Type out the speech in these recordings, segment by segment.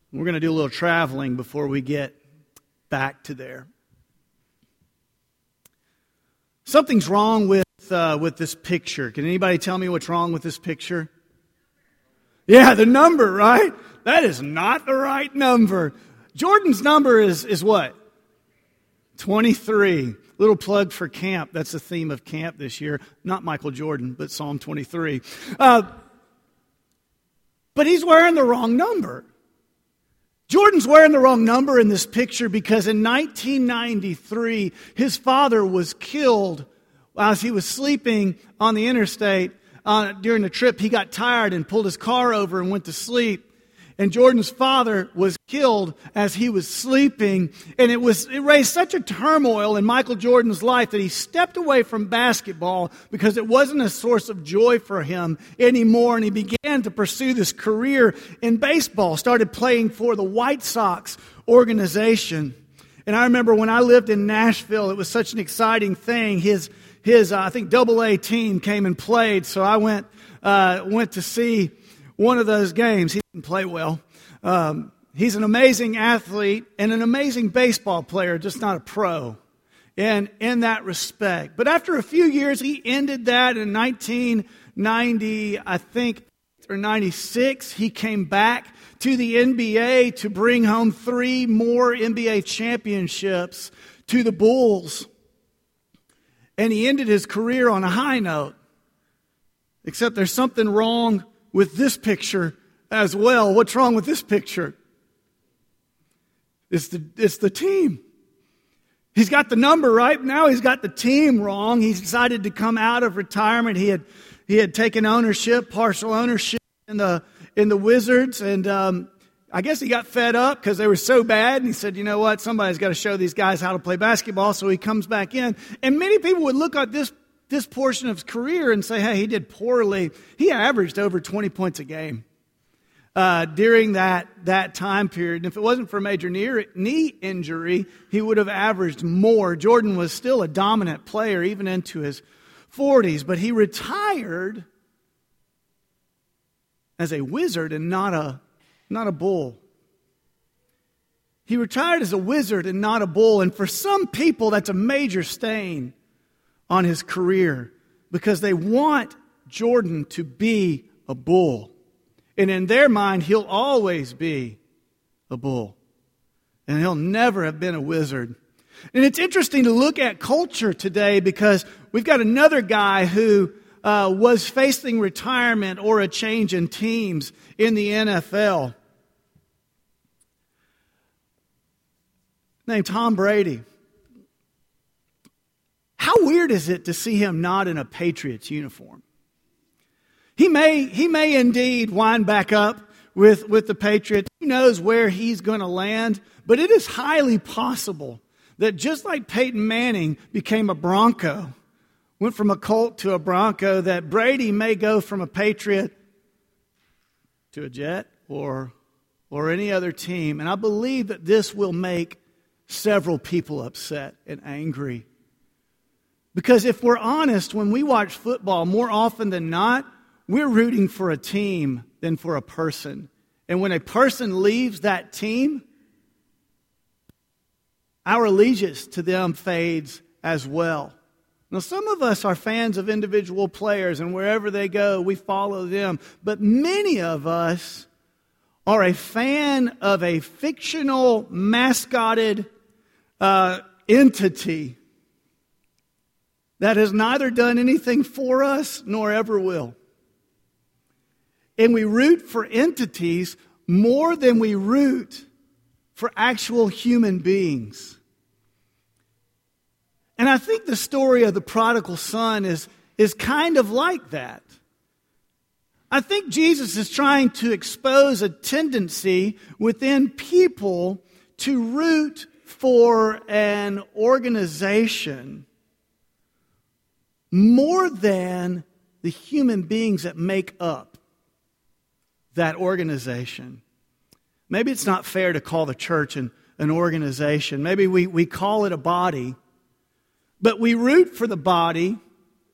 We're going to do a little traveling before we get back to there. Something's wrong with this picture. Can anybody tell me what's wrong with this picture? Yeah, the number, right? That is not the right number. Jordan's number is what? 23. Little plug for camp. That's the theme of camp this year. Not Michael Jordan, but Psalm 23. But he's wearing the wrong number. Jordan's wearing the wrong number in this picture because in 1993, his father was killed as he was sleeping on the interstate. During the trip, he got tired and pulled his car over and went to sleep. And Jordan's father was killed as he was sleeping. And it raised such a turmoil in Michael Jordan's life that he stepped away from basketball because it wasn't a source of joy for him anymore. And he began to pursue this career in baseball, started playing for the White Sox organization. And I remember when I lived in Nashville, it was such an exciting thing. His I think AA team came and played, so I went to see one of those games. He didn't play well. He's an amazing athlete and an amazing baseball player, just not a pro in that respect. But after a few years, he ended that in 1990, I think, or 96. He came back to the NBA to bring home 3 more NBA championships to the Bulls. And he ended his career on a high note. Except there's something wrong with this picture as well. What's wrong with this picture? It's the team. He's got the number right. Now he's got the team wrong. He's decided to come out of retirement. He had taken ownership, partial ownership in the Wizards, and I guess he got fed up because they were so bad, and he said, you know what, somebody's got to show these guys how to play basketball, so he comes back in. And many people would look at this portion of his career and say, hey, he did poorly. He averaged over 20 points a game during that time period. And if it wasn't for a major knee injury, he would have averaged more. Jordan was still a dominant player even into his 40s, but he retired as a Wizard and not a Bull. He retired as a Wizard and not a Bull. And for some people, that's a major stain on his career because they want Jordan to be a Bull. And in their mind, he'll always be a Bull. And he'll never have been a Wizard. And it's interesting to look at culture today because we've got another guy who was facing retirement or a change in teams in the NFL, named Tom Brady. How weird is it to see him not in a Patriots uniform? He may indeed wind back up with the Patriots. Who knows where he's going to land? But it is highly possible that just like Peyton Manning became a Bronco, went from a Colt to a Bronco, that Brady may go from a Patriot to a Jet or any other team. And I believe that this will make several people upset and angry. Because if we're honest, when we watch football, more often than not, we're rooting for a team than for a person. And when a person leaves that team, our allegiance to them fades as well. Now, some of us are fans of individual players, and wherever they go, we follow them. But many of us are a fan of a fictional, mascoted entity that has neither done anything for us nor ever will. And we root for entities more than we root for actual human beings. And I think the story of the prodigal son is kind of like that. I think Jesus is trying to expose a tendency within people to root for an organization more than the human beings that make up that organization. Maybe it's not fair to call the church an organization. Maybe we call it a body. But we root for the body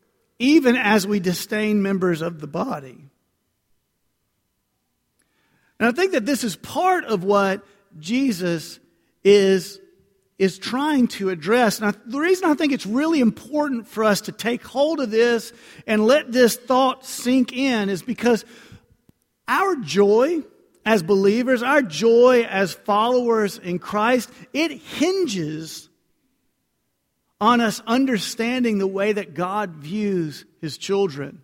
even as we disdain members of the body. And I think that this is part of what Jesus is trying to address. And the reason I think it's really important for us to take hold of this and let this thought sink in is because our joy as believers, our joy as followers in Christ, it hinges on us understanding the way that God views His children.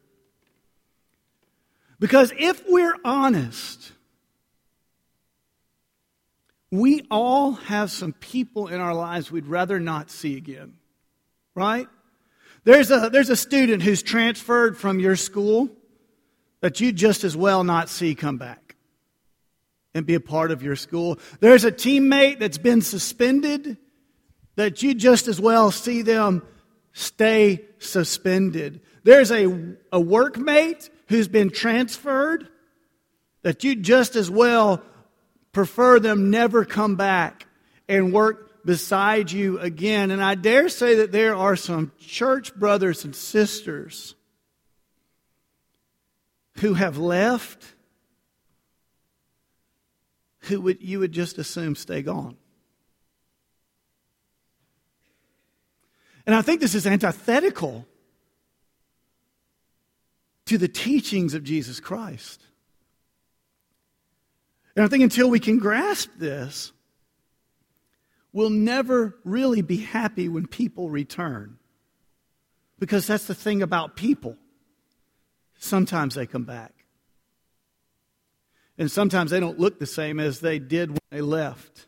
Because if we're honest, we all have some people in our lives we'd rather not see again, right? There's a student who's transferred from your school that you'd just as well not see come back and be a part of your school. There's a teammate that's been suspended that you'd just as well see them stay suspended. There's a workmate who's been transferred that you'd just as well prefer them never come back and work beside you again. And I dare say that there are some church brothers and sisters who have left who you would just assume stay gone. And I think this is antithetical to the teachings of Jesus Christ. And I think until we can grasp this, we'll never really be happy when people return. Because that's the thing about people. Sometimes they come back. And sometimes they don't look the same as they did when they left.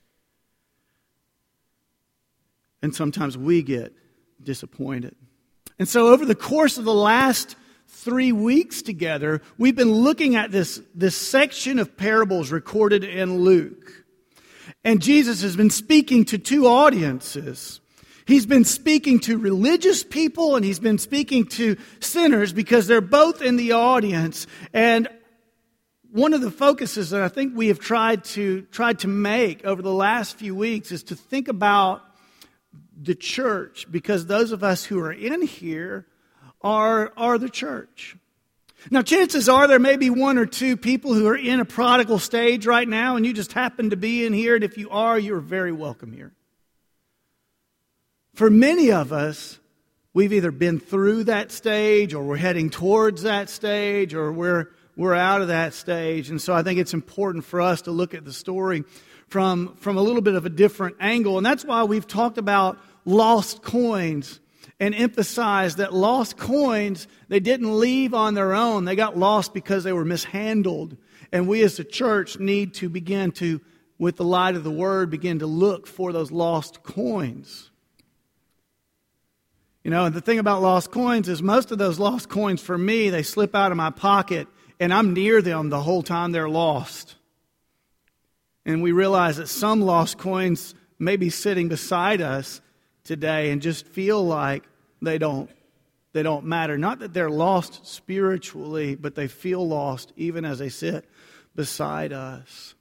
And sometimes we get disappointed. And so over the course of the last 3 weeks together, we've been looking at this section of parables recorded in Luke. And Jesus has been speaking to two audiences. He's been speaking to religious people and he's been speaking to sinners because they're both in the audience. And one of the focuses that I think we have tried to make over the last few weeks is to think about the church, because those of us who are in here are the church. Now, chances are there may be one or two people who are in a prodigal stage right now, and you just happen to be in here, and if you are, you're very welcome here. For many of us, we've either been through that stage, or we're heading towards that stage, or we're out of that stage. And so I think it's important for us to look at the story from a little bit of a different angle. And that's why we've talked about lost coins and emphasized that lost coins, they didn't leave on their own. They got lost because they were mishandled. And we as a church need to begin to, with the light of the Word, begin to look for those lost coins. You know, and the thing about lost coins is most of those lost coins for me, they slip out of my pocket and I'm near them the whole time they're lost. And we realize that some lost coins may be sitting beside us today and just feel like they don't matter. Not that they're lost spiritually, but they feel lost even as they sit beside us.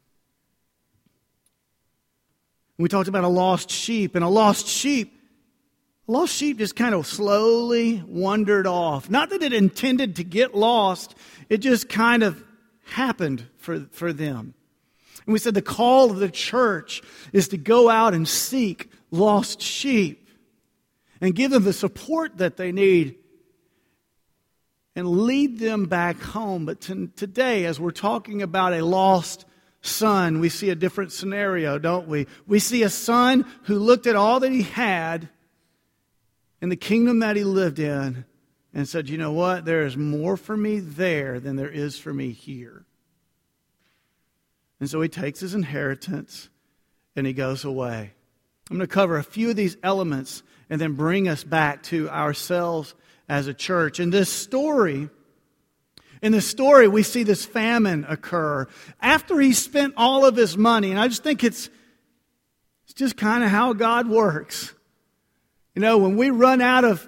We talked about a lost sheep, and a lost sheep just kind of slowly wandered off. Not that it intended to get lost, it just kind of happened for them. And we said the call of the church is to go out and seek lost sheep and give them the support that they need and lead them back home. But today, as we're talking about a lost son, we see a different scenario, don't we? We see a son who looked at all that he had in the kingdom that he lived in and said, you know what? There is more for me there than there is for me here. And so he takes his inheritance and he goes away. I'm going to cover a few of these elements and then bring us back to ourselves as a church. In this story, we see this famine occur. After he spent all of his money, and I just think it's just kind of how God works. You know, when we run out of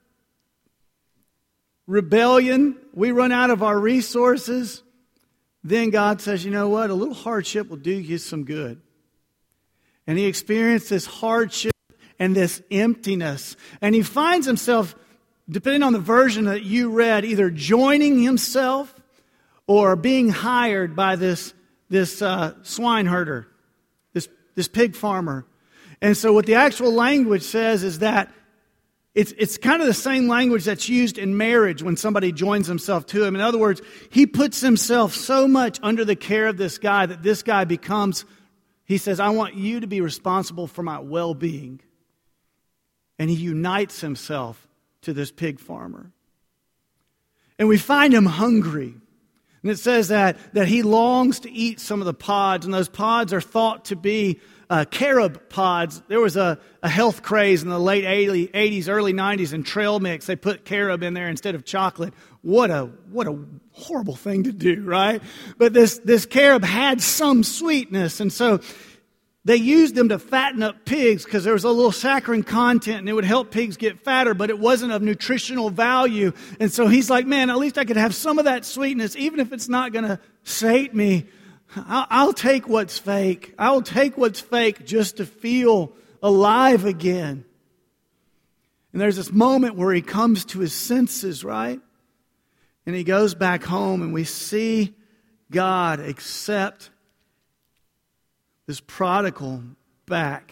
rebellion, we run out of our resources, then God says, you know what, a little hardship will do you some good. And he experienced this hardship and this emptiness. And he finds himself, depending on the version that you read, either joining himself or being hired by this swine herder, this pig farmer. And so what the actual language says is that it's kind of the same language that's used in marriage when somebody joins himself to him. In other words, he puts himself so much under the care of this guy that this guy becomes, he says, I want you to be responsible for my well-being. And he unites himself to this pig farmer. And we find him hungry. And it says that he longs to eat some of the pods, and those pods are thought to be carob pods. There was a health craze in the late 80s, early 90s in trail mix. They put carob in there instead of chocolate. What a horrible thing to do, right? But this carob had some sweetness, and so they used them to fatten up pigs because there was a little saccharin content and it would help pigs get fatter, but it wasn't of nutritional value. And so he's like, man, at least I could have some of that sweetness, even if it's not going to sate me. I'll take what's fake. I'll take what's fake just to feel alive again. And there's this moment where he comes to his senses, right? And he goes back home and we see God accept this prodigal back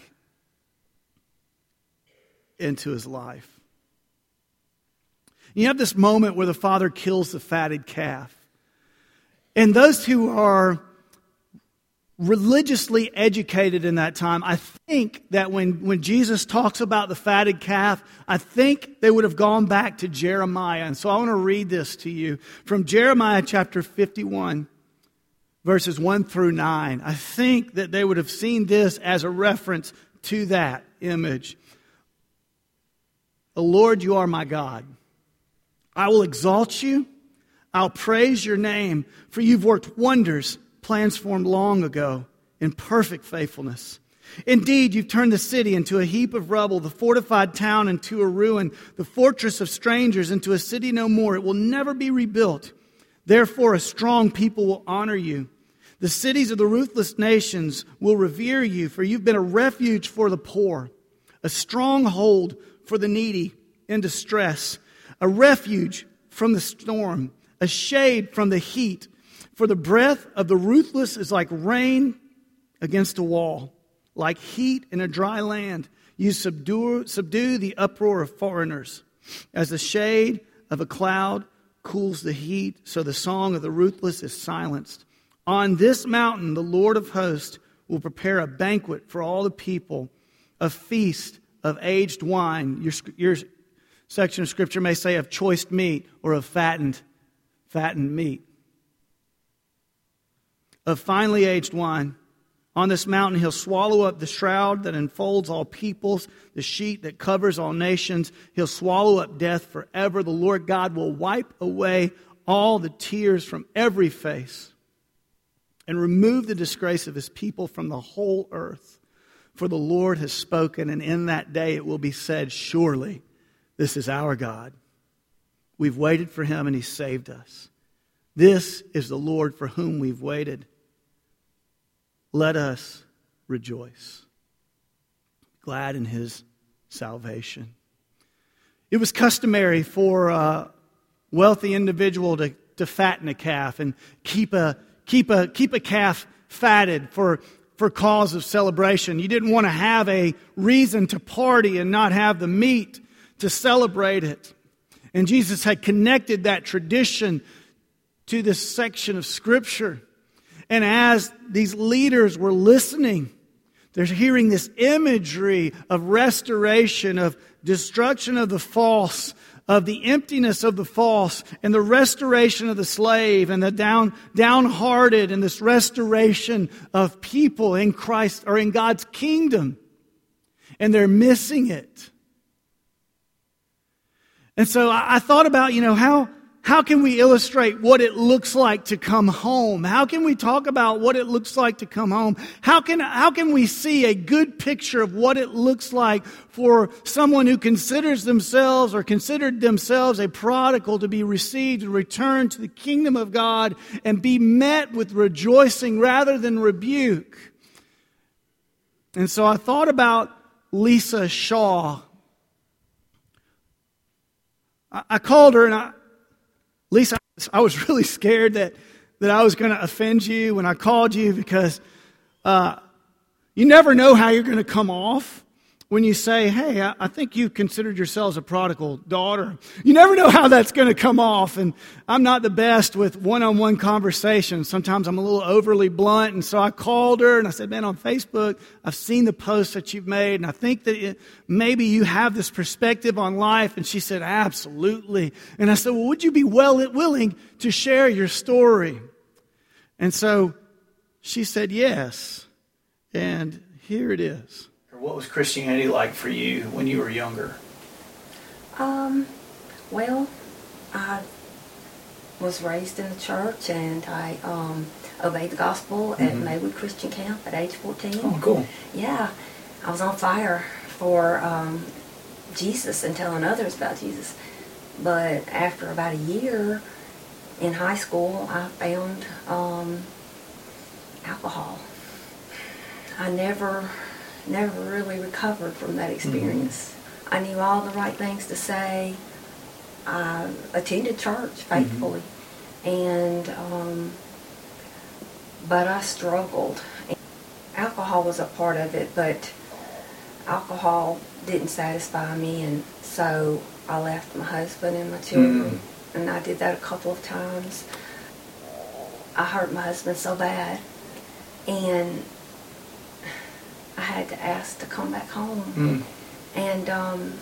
into his life. You have this moment where the father kills the fatted calf. And those who are religiously educated in that time, I think that when Jesus talks about the fatted calf, I think they would have gone back to Jeremiah. And so I want to read this to you from Jeremiah chapter 51. Verses 1 through 9. I think that they would have seen this as a reference to that image. O Lord, you are my God. I will exalt you. I'll praise your name, for you've worked wonders, plans formed long ago, in perfect faithfulness. Indeed, you've turned the city into a heap of rubble, the fortified town into a ruin, the fortress of strangers into a city no more. It will never be rebuilt. Therefore, a strong people will honor you. The cities of the ruthless nations will revere you, for you've been a refuge for the poor, a stronghold for the needy in distress, a refuge from the storm, a shade from the heat. For the breath of the ruthless is like rain against a wall, like heat in a dry land. You subdue the uproar of foreigners. As the shade of a cloud cools the heat, so the song of the ruthless is silenced. On this mountain, the Lord of hosts will prepare a banquet for all the people, a feast of aged wine. Your section of Scripture may say of choice meat or of fattened meat. Of finely aged wine. On this mountain, he'll swallow up the shroud that enfolds all peoples, the sheet that covers all nations. He'll swallow up death forever. The Lord God will wipe away all the tears from every face and remove the disgrace of his people from the whole earth. For the Lord has spoken, and in that day it will be said, surely this is our God. We've waited for him, and he saved us. This is the Lord for whom we've waited. Let us rejoice, glad in his salvation. It was customary for a wealthy individual to fatten a calf and keep a calf fatted for cause of celebration. You didn't want to have a reason to party and not have the meat to celebrate it. And Jesus had connected that tradition to this section of Scripture. And as these leaders were listening, they're hearing this imagery of restoration, of destruction of the false, of the emptiness of the false, and the restoration of the slave, and the downhearted, and this restoration of people in Christ or in God's kingdom. And they're missing it. And so I thought about, how can we illustrate what it looks like to come home? How can we talk about what it looks like to come home? How can we see a good picture of what it looks like for someone who considers themselves or considered themselves a prodigal to be received and returned to the kingdom of God and be met with rejoicing rather than rebuke? And so I thought about Lisa Shaw. I called her and Lisa, I was really scared that that I was going to offend you when I called you because you never know how you're going to come off when you say, hey, I think you considered yourselves a prodigal daughter. You never know how that's going to come off. And I'm not the best with one-on-one conversations. Sometimes I'm a little overly blunt. And so I called her and I said, man, on Facebook, I've seen the posts that you've made. And I think that maybe you have this perspective on life. And she said, absolutely. And I said, well, would you be willing to share your story? And so she said, yes. And here it is. What was Christianity like for you when you were younger? Well, I was raised in the church, and I obeyed the gospel at Maywood Christian Camp at age 14. Oh, cool. Yeah. I was on fire for Jesus and telling others about Jesus. But after about a year in high school, I found alcohol. I never really recovered from that experience. I knew all the right things to say. I attended church faithfully, and but I struggled. Alcohol was a part of it, but alcohol didn't satisfy me, and so I left my husband and my children, and I did that a couple of times. I hurt my husband so bad, and I had to ask to come back home. And,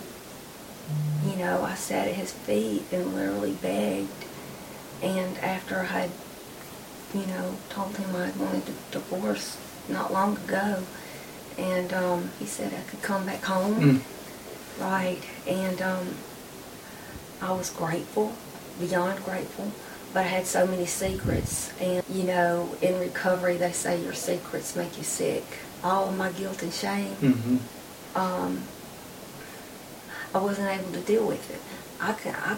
I sat at his feet and literally begged. And after I had, told him I wanted to divorce not long ago, and he said I could come back home. Right. And I was grateful, beyond grateful. But I had so many secrets. And, in recovery, they say your secrets make you sick. All of my guilt and shame, I wasn't able to deal with it. I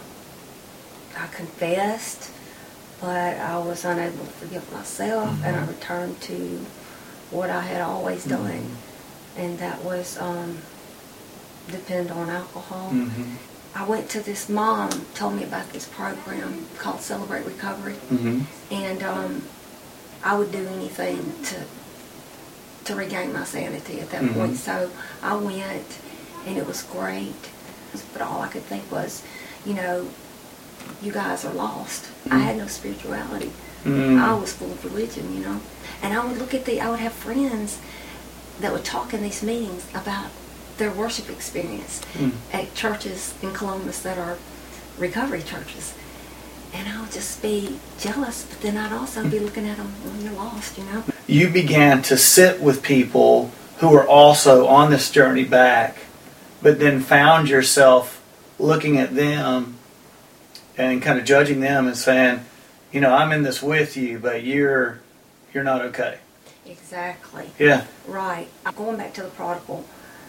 confessed, but I was unable to forgive myself, and I returned to what I had always done, and that was depend on alcohol. I went to this mom, told me about this program called Celebrate Recovery, and I would do anything to regain my sanity at that point. So I went, and it was great. But all I could think was, you guys are lost. I had no spirituality. I was full of religion, And I would I would have friends that would talk in these meetings about their worship experience at churches in Columbus that are recovery churches. And I would just be jealous, but then I'd also be looking at them when you're lost, You began to sit with people who were also on this journey back, but then found yourself looking at them and kind of judging them and saying, I'm in this with you, but you're not okay. Exactly. Yeah. Right. Going back to the prodigal,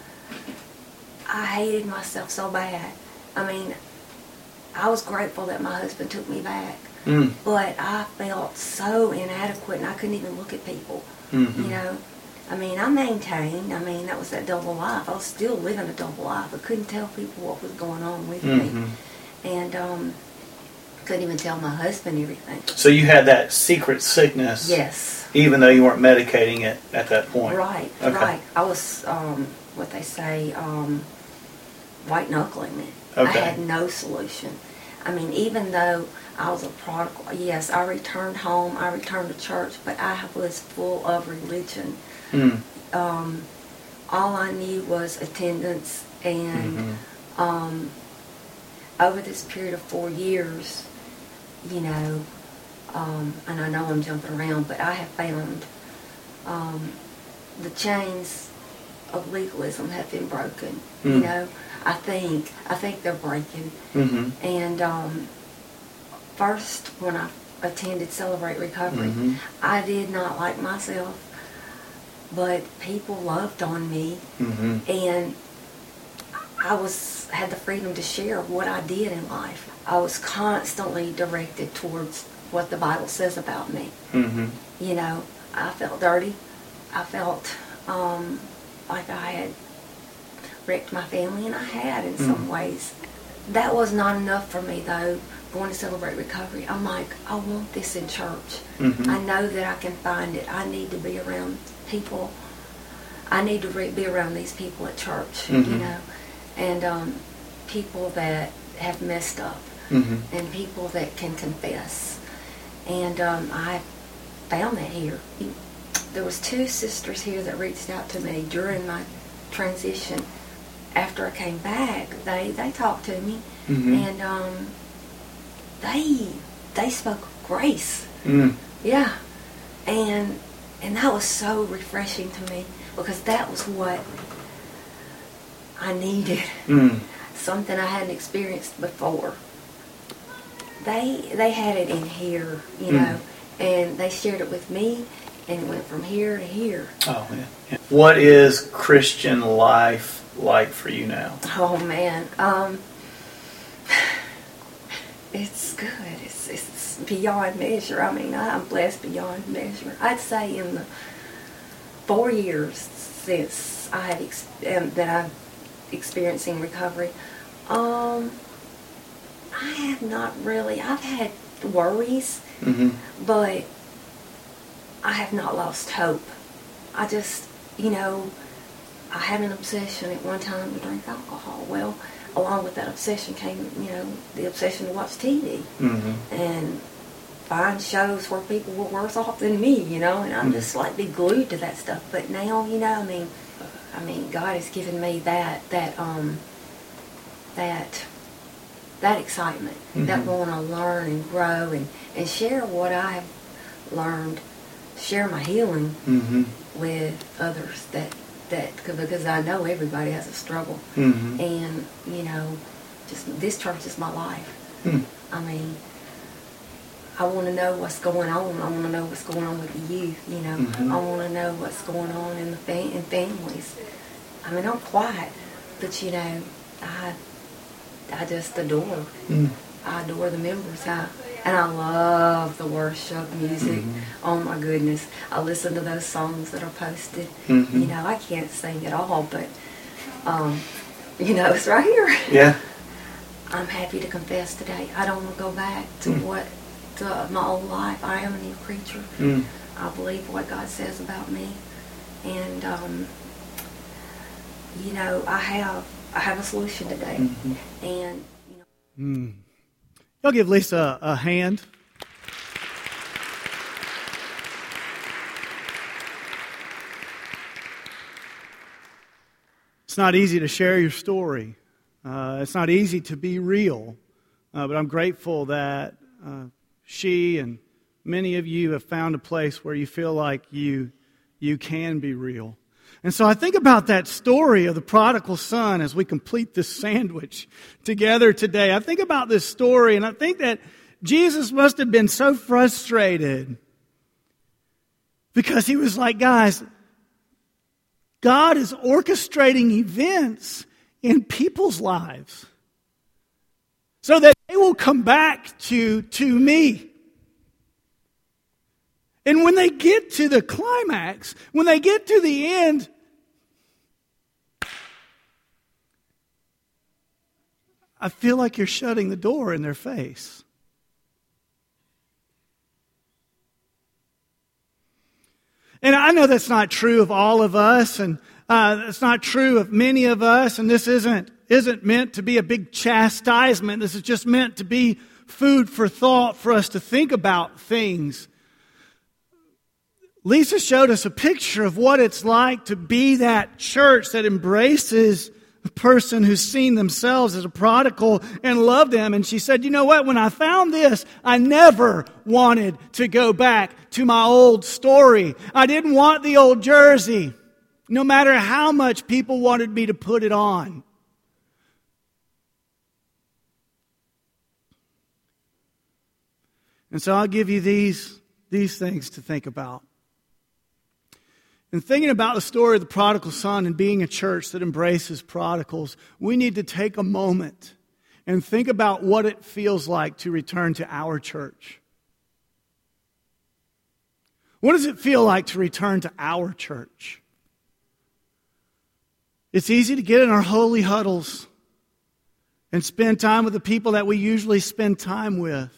I hated myself so bad. I mean, I was grateful that my husband took me back, but I felt so inadequate, and I couldn't even look at people, I mean, I maintained. I mean, that was that double life. I was still living a double life. I couldn't tell people what was going on with me, and couldn't even tell my husband everything. So you had that secret sickness. Yes. Even though you weren't medicating it at that point. Right. Okay. Right. I was what they say, white knuckling it. Okay. I had no solution. I mean, even though I was a prodigal, yes, I returned home, I returned to church, but I was full of religion. All I knew was attendance, and over this period of 4 years, and I know I'm jumping around, but I have found the chains of legalism have been broken. I think they're breaking. And first, when I attended Celebrate Recovery, I did not like myself, but people loved on me, and I had the freedom to share what I did in life. I was constantly directed towards what the Bible says about me. I felt dirty. I felt like I had wrecked my family, and I had in some ways. That was not enough for me, though, going to Celebrate Recovery, I'm like, I want this in church. Mm-hmm. I know that I can find it. I need to be around people. I need to be around these people at church, Mm-hmm. And people that have messed up, Mm-hmm. and people that can confess. And I found that here. There was 2 sisters here that reached out to me during my transition. After I came back, they talked to me, Mm-hmm. and they spoke grace. Mm. Yeah, and that was so refreshing to me, because that was what I needed. Mm. Something I hadn't experienced before. They had it in here, and they shared it with me, and it went from here to here. Oh, yeah. What is Christian life like for you now? Oh man, it's good. It's beyond measure. I mean, I'm blessed beyond measure. I'd say in the 4 years since I have that I'm experiencing recovery, I have not really. I've had worries, Mm-hmm. but I have not lost hope. I just, I had an obsession at one time to drink alcohol. Well, along with that obsession came, the obsession to watch TV Mm-hmm. and find shows where people were worse off than me, and I'm just like be glued to that stuff. But now, I mean, God has given me that excitement, Mm-hmm. that want to learn and grow and share what I have learned, share my healing Mm-hmm. with others because I know everybody has a struggle. Mm-hmm. And, just this church is my life. Mm. I mean, I want to know what's going on. I want to know what's going on with the youth, Mm-hmm. I want to know what's going on in the in families. I mean, I'm quiet, but, I just adore. Mm. I adore the members. And I love the worship music. Mm-hmm. Oh my goodness. I listen to those songs that are posted. Mm-hmm. I can't sing it all, but, it's right here. Yeah. I'm happy to confess today. I don't want to go back to to my old life. I am a new creature. Mm. I believe what God says about me. And, I have a solution today. Mm-hmm. And, Y'all give Lisa a hand. It's not easy to share your story. It's not easy to be real. But I'm grateful that she and many of you have found a place where you feel like you can be real. And so I think about that story of the prodigal son as we complete this sandwich together today. I think about this story, and I think that Jesus must have been so frustrated because he was like, guys, God is orchestrating events in people's lives so that they will come back to me. And when they get to the climax, when they get to the end, I feel like you're shutting the door in their face. And I know that's not true of all of us, and it's not true of many of us, and this isn't meant to be a big chastisement. This is just meant to be food for thought for us to think about things. Lisa showed us a picture of what it's like to be that church that embraces the person who's seen themselves as a prodigal and loved them. And she said, you know what? When I found this, I never wanted to go back to my old story. I didn't want the old jersey, no matter how much people wanted me to put it on. And so I'll give you these things to think about. In thinking about the story of the prodigal son and being a church that embraces prodigals, we need to take a moment and think about what it feels like to return to our church. What does it feel like to return to our church? It's easy to get in our holy huddles and spend time with the people that we usually spend time with.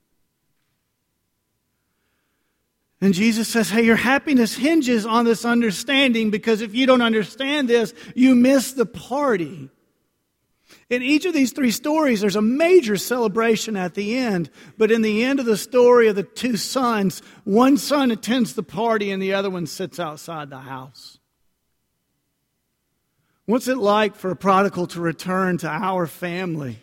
And Jesus says, hey, your happiness hinges on this understanding, because if you don't understand this, you miss the party. In each of these 3 stories, there's a major celebration at the end. But in the end of the story of the 2 sons, one son attends the party and the other one sits outside the house. What's it like for a prodigal to return to our family?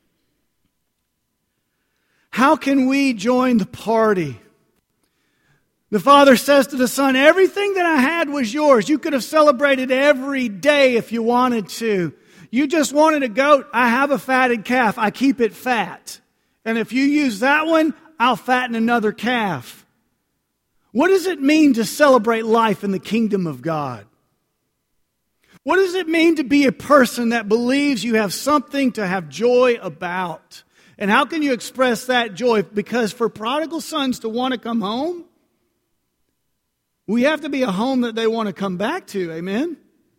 How can we join the party? The father says to the son, everything that I had was yours. You could have celebrated every day if you wanted to. You just wanted a goat. I have a fatted calf. I keep it fat. And if you use that one, I'll fatten another calf. What does it mean to celebrate life in the kingdom of God? What does it mean to be a person that believes you have something to have joy about? And how can you express that joy? Because for prodigal sons to want to come home, we have to be a home that they want to come back to. Amen?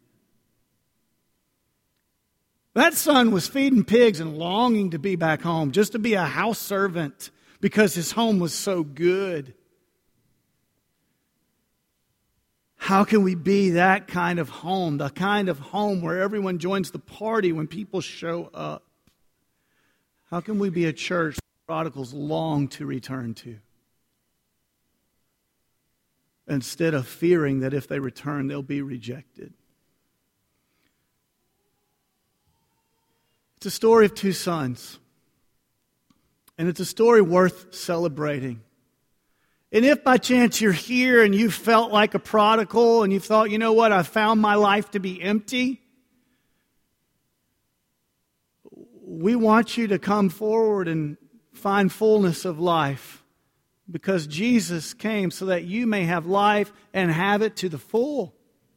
That son was feeding pigs and longing to be back home, just to be a house servant, because his home was so good. How can we be that kind of home, the kind of home where everyone joins the party when people show up? How can we be a church that prodigals long to return to, instead of fearing that if they return, they'll be rejected? It's a story of 2 sons. And it's a story worth celebrating. And if by chance you're here and you felt like a prodigal and you thought, you know what, I found my life to be empty, we want you to come forward and find fullness of life. Because Jesus came so that you may have life and have it to the full.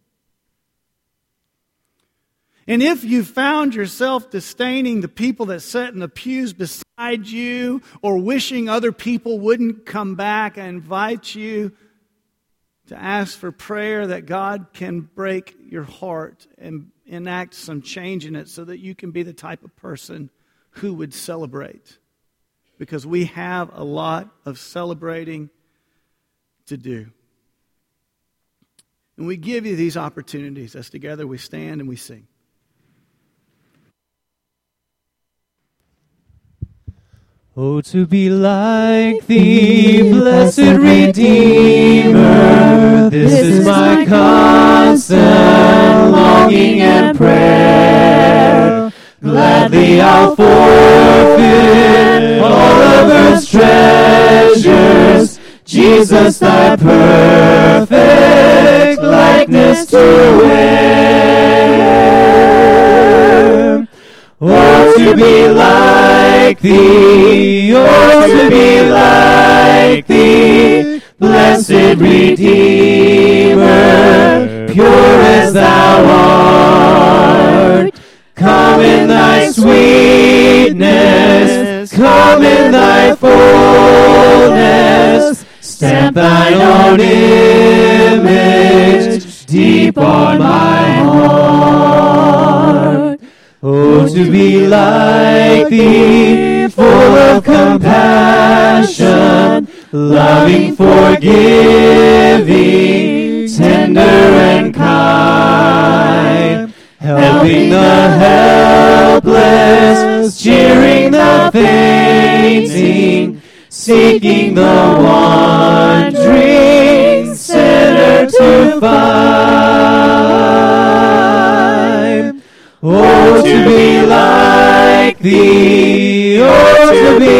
And if you found yourself disdaining the people that sat in the pews beside you, or wishing other people wouldn't come back, I invite you to ask for prayer that God can break your heart and enact some change in it so that you can be the type of person who would celebrate. Because we have a lot of celebrating to do. And we give you these opportunities as together we stand and we sing. Oh, to be like thee, blessed Redeemer, this is my constant longing and prayer. Gladly I'll forfeit all of earth's treasures, Jesus, thy perfect likeness to wear. Oh, to be like thee, oh, to be like thee, blessed Redeemer, pure as thou art. Come in thy sweetness, come in thy fullness, stamp thine own image deep on my heart. Oh, to be like thee, full of compassion, loving, forgiving, tender and kind, helping the helpless, cheering the fainting, seeking the wandering sinner to find. Oh, to be like thee, oh, to be